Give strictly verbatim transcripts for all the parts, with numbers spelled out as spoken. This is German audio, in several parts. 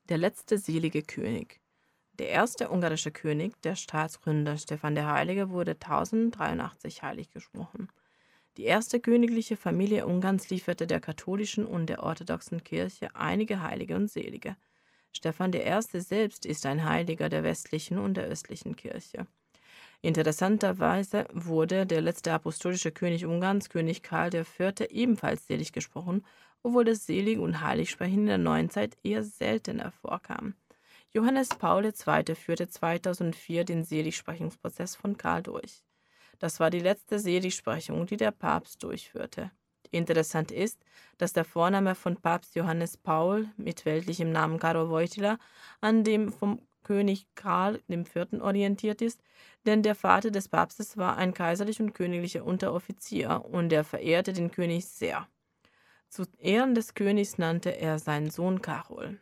Der letzte selige König. Der erste ungarische König, der Staatsgründer Stephan der Heilige, wurde tausenddreiundachtzig heilig gesprochen. Die erste königliche Familie Ungarns lieferte der katholischen und der orthodoxen Kirche einige Heilige und Selige. Stephan der Erste selbst ist ein Heiliger der westlichen und der östlichen Kirche. Interessanterweise wurde der letzte apostolische König Ungarns, König Karl der Vierte., ebenfalls selig gesprochen, obwohl das Selig- und Heiligsprechen in der Neuzeit eher seltener vorkam. Johannes Paul der Zweite führte zweitausendvier den Seligsprechungsprozess von Karl durch. Das war die letzte Seligsprechung, die der Papst durchführte. Interessant ist, dass der Vorname von Papst Johannes Paul mit weltlichem Namen Karol Wojtyla an dem vom König Karl dem Vierten orientiert ist, denn der Vater des Papstes war ein kaiserlich und königlicher Unteroffizier und er verehrte den König sehr. Zu Ehren des Königs nannte er seinen Sohn Karol.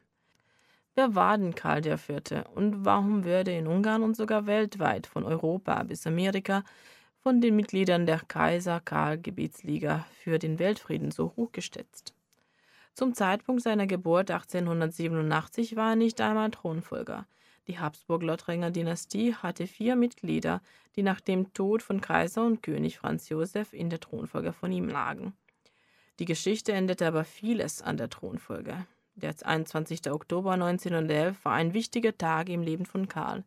Wer war denn Karl der Vierte und warum wurde in Ungarn und sogar weltweit, von Europa bis Amerika, von den Mitgliedern der Kaiser-Karl-Gebietsliga für den Weltfrieden so hoch geschätzt? Zum Zeitpunkt seiner Geburt achtzehnhundertsiebenundachtzig war er nicht einmal Thronfolger. Die Habsburg-Lothringer-Dynastie hatte vier Mitglieder, die nach dem Tod von Kaiser und König Franz Josef in der Thronfolge von ihm lagen. Die Geschichte änderte aber vieles an der Thronfolge. Der einundzwanzigste Oktober neunzehnhundertelf war ein wichtiger Tag im Leben von Karl.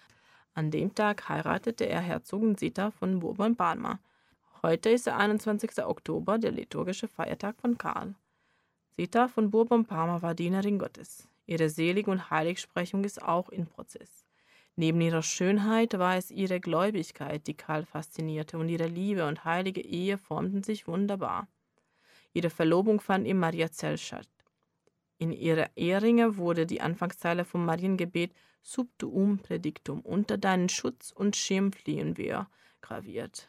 An dem Tag heiratete er Herzogin Zita von Bourbon-Parma. Heute ist der einundzwanzigste Oktober, der liturgische Feiertag von Karl. Zita von Bourbon-Parma war Dienerin Gottes. Ihre Selig- und Heiligsprechung ist auch in Prozess. Neben ihrer Schönheit war es ihre Gläubigkeit, die Karl faszinierte, und ihre Liebe und heilige Ehe formten sich wunderbar. Ihre Verlobung fand im Mariazell statt. In ihrer Eheringe wurde die Anfangszeile vom Mariengebet Sub tuum predictum, unter deinen Schutz und Schirm fliehen wir, graviert.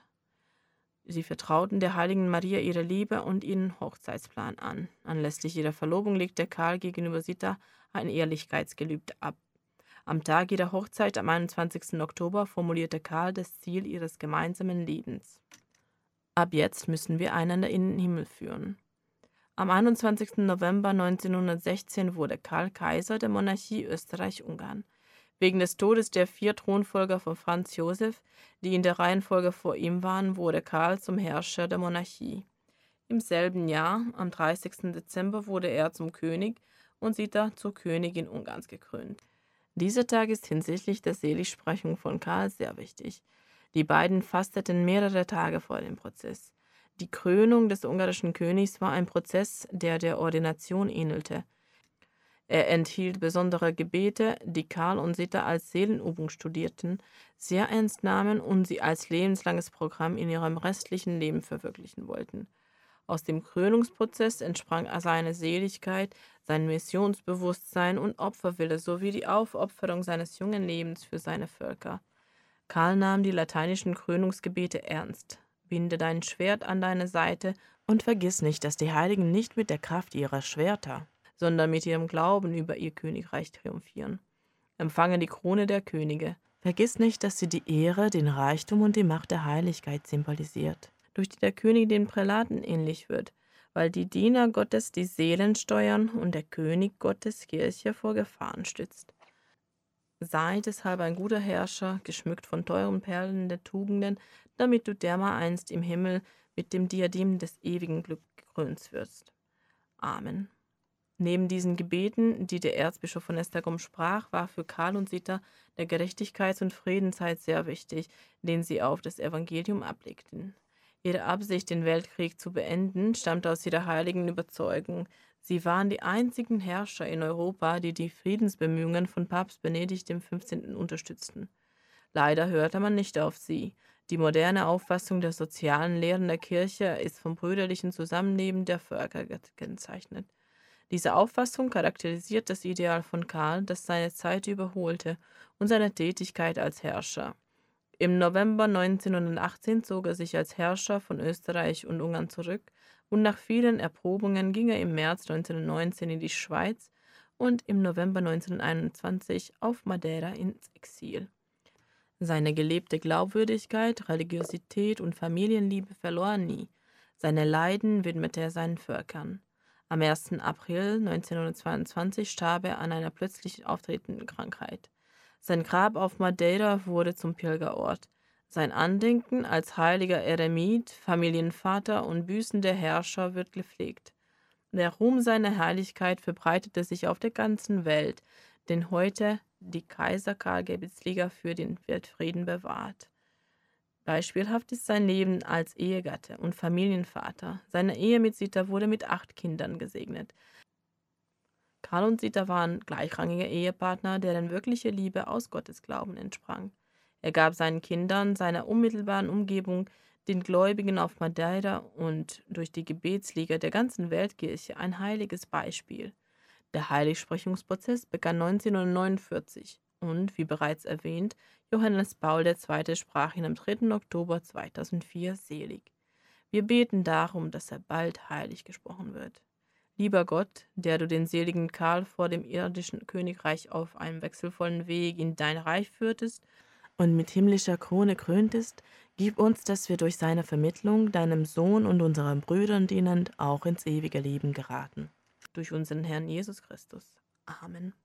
Sie vertrauten der heiligen Maria ihre Liebe und ihren Hochzeitsplan an. Anlässlich ihrer Verlobung legte Karl gegenüber Zita ein Ehrlichkeitsgelübde ab. Am Tag ihrer Hochzeit am einundzwanzigsten Oktober formulierte Karl das Ziel ihres gemeinsamen Lebens. Ab jetzt müssen wir einander in den Himmel führen. Am einundzwanzigsten November neunzehnhundertsechzehn wurde Karl Kaiser der Monarchie Österreich-Ungarn. Wegen des Todes der vier Thronfolger von Franz Josef, die in der Reihenfolge vor ihm waren, wurde Karl zum Herrscher der Monarchie. Im selben Jahr, am dreißigsten Dezember, wurde er zum König und Zita zur Königin Ungarns gekrönt. Dieser Tag ist hinsichtlich der Seligsprechung von Karl sehr wichtig. Die beiden fasteten mehrere Tage vor dem Prozess. Die Krönung des ungarischen Königs war ein Prozess, der der Ordination ähnelte. Er enthielt besondere Gebete, die Karl und Zita als Seelenübung studierten, sehr ernst nahmen und sie als lebenslanges Programm in ihrem restlichen Leben verwirklichen wollten. Aus dem Krönungsprozess entsprang seine Seligkeit, sein Missionsbewusstsein und Opferwille sowie die Aufopferung seines jungen Lebens für seine Völker. Karl nahm die lateinischen Krönungsgebete ernst. Binde dein Schwert an deine Seite und vergiss nicht, dass die Heiligen nicht mit der Kraft ihrer Schwerter, sondern mit ihrem Glauben über ihr Königreich triumphieren. Empfange die Krone der Könige. Vergiss nicht, dass sie die Ehre, den Reichtum und die Macht der Heiligkeit symbolisiert, durch die der König den Prälaten ähnlich wird, weil die Diener Gottes die Seelen steuern und der König Gottes Kirche vor Gefahren stützt. Sei deshalb ein guter Herrscher, geschmückt von teuren Perlen der Tugenden, damit du dermaleinst im Himmel mit dem Diadem des ewigen Glücks gekrönt wirst. Amen. Neben diesen Gebeten, die der Erzbischof von Esztergom sprach, war für Karl und Zita der Gerechtigkeits- und Friedenszeit sehr wichtig, den sie auf das Evangelium ablegten. Ihre Absicht, den Weltkrieg zu beenden, stammte aus ihrer heiligen Überzeugung. Sie waren die einzigen Herrscher in Europa, die die Friedensbemühungen von Papst Benedikt der fünfzehnten unterstützten. Leider hörte man nicht auf sie. Die moderne Auffassung der sozialen Lehren der Kirche ist vom brüderlichen Zusammenleben der Völker gekennzeichnet. Diese Auffassung charakterisiert das Ideal von Karl, das seine Zeit überholte, und seine Tätigkeit als Herrscher. Im November neunzehnhundertachtzehn zog er sich als Herrscher von Österreich und Ungarn zurück und nach vielen Erprobungen ging er im März neunzehnhundertneunzehn in die Schweiz und im November neunzehnhunderteinundzwanzig auf Madeira ins Exil. Seine gelebte Glaubwürdigkeit, Religiosität und Familienliebe verlor er nie. Seine Leiden widmete er seinen Völkern. Am ersten April neunzehnhundertzweiundzwanzig starb er an einer plötzlich auftretenden Krankheit. Sein Grab auf Madeira wurde zum Pilgerort. Sein Andenken als heiliger Eremit, Familienvater und büßender Herrscher wird gepflegt. Der Ruhm seiner Herrlichkeit verbreitete sich auf der ganzen Welt, den heute die Kaiser Karl-Gebietsliga für den Weltfrieden bewahrt. Beispielhaft ist sein Leben als Ehegatte und Familienvater. Seine Ehe mit Sita wurde mit acht Kindern gesegnet. Karl und Sita waren gleichrangige Ehepartner, deren wirkliche Liebe aus Gottes Glauben entsprang. Er gab seinen Kindern, seiner unmittelbaren Umgebung, den Gläubigen auf Madeira und durch die Gebetsliga der ganzen Weltkirche ein heiliges Beispiel. Der Heiligsprechungsprozess begann neunzehnhundertneunundvierzig und, wie bereits erwähnt, Johannes Paul der Zweite sprach ihn am dritten Oktober zweitausendvier selig. Wir beten darum, dass er bald heilig gesprochen wird. Lieber Gott, der du den seligen Karl vor dem irdischen Königreich auf einem wechselvollen Weg in dein Reich führtest und mit himmlischer Krone kröntest, gib uns, dass wir durch seine Vermittlung deinem Sohn und unseren Brüdern dienend auch ins ewige Leben geraten. Durch unseren Herrn Jesus Christus. Amen.